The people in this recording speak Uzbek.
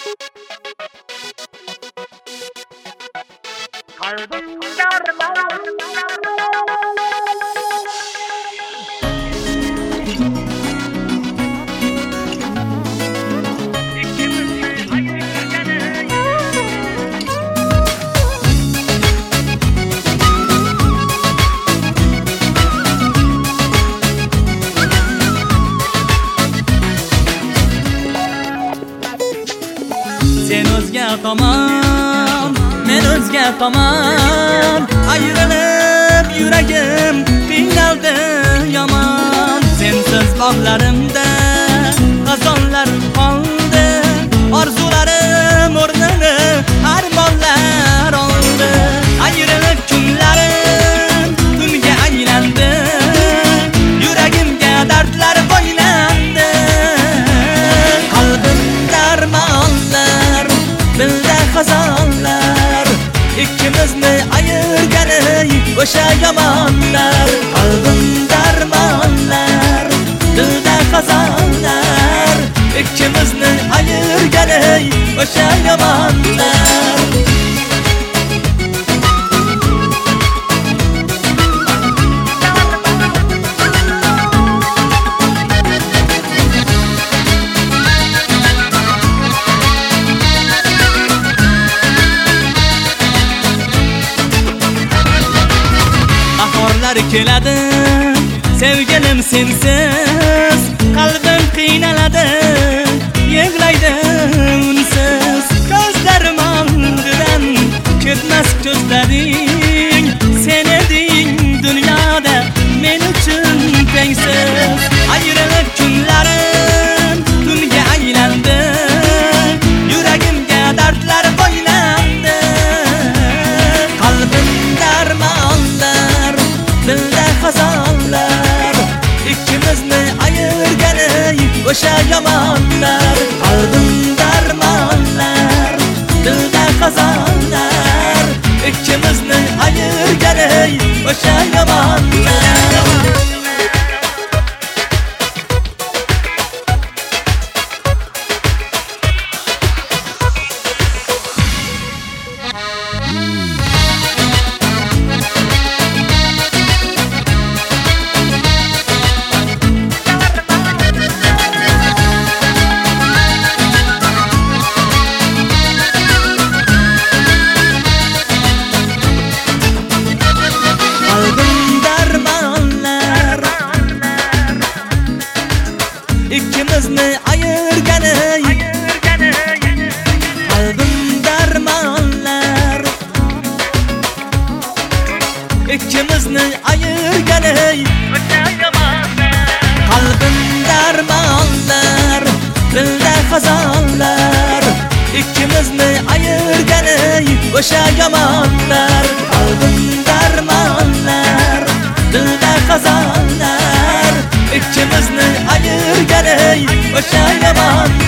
Sen o'zga tomon, men o'zga tomon, ayrilib yuragim qiynaldi yomon. Sensiz bog'larimda g'azonlar qoldi, orzularim o'rnini armonlar oldi. Ayrilib kunlarim tunga aylandi, yuragimga dardlar boylandi. Qalbim darmonlar, dilda xazonlar, ikkimizni ayirgani o'sha yomonlar. Qalbim darmonlar, dilda xazonlar, ikkimizni ayirgani o'sha yomonlar. Keladi sevgilim sensiz, qalbim qiynaladi, yig'laydi unsiz. Ko'zlarim oldidan ketmas ko'zlaring, sen eding dunyoda men uchun tengsiz. Ayrilib kunlarim tunga aylandi, yuragimga dardlar boylandi. Qalbim darmonlar, dilda xazonlar, ikkimizni ayirgani o'sha yomonlar. Qalbim darmonlar, dilda xazonlar, ikkimizni ayirgani o'sha yomonlar. İkimizni ayırgani, qalbim darmonlar, ikkimizni ayirgani qalbim darmonlar, dilda xazonlar, ikkimizni ayirgani o'sha yomonlar. Qalbim darmonlar, dilda xazonlar, ikkimizni ayirgani o'sha yomon.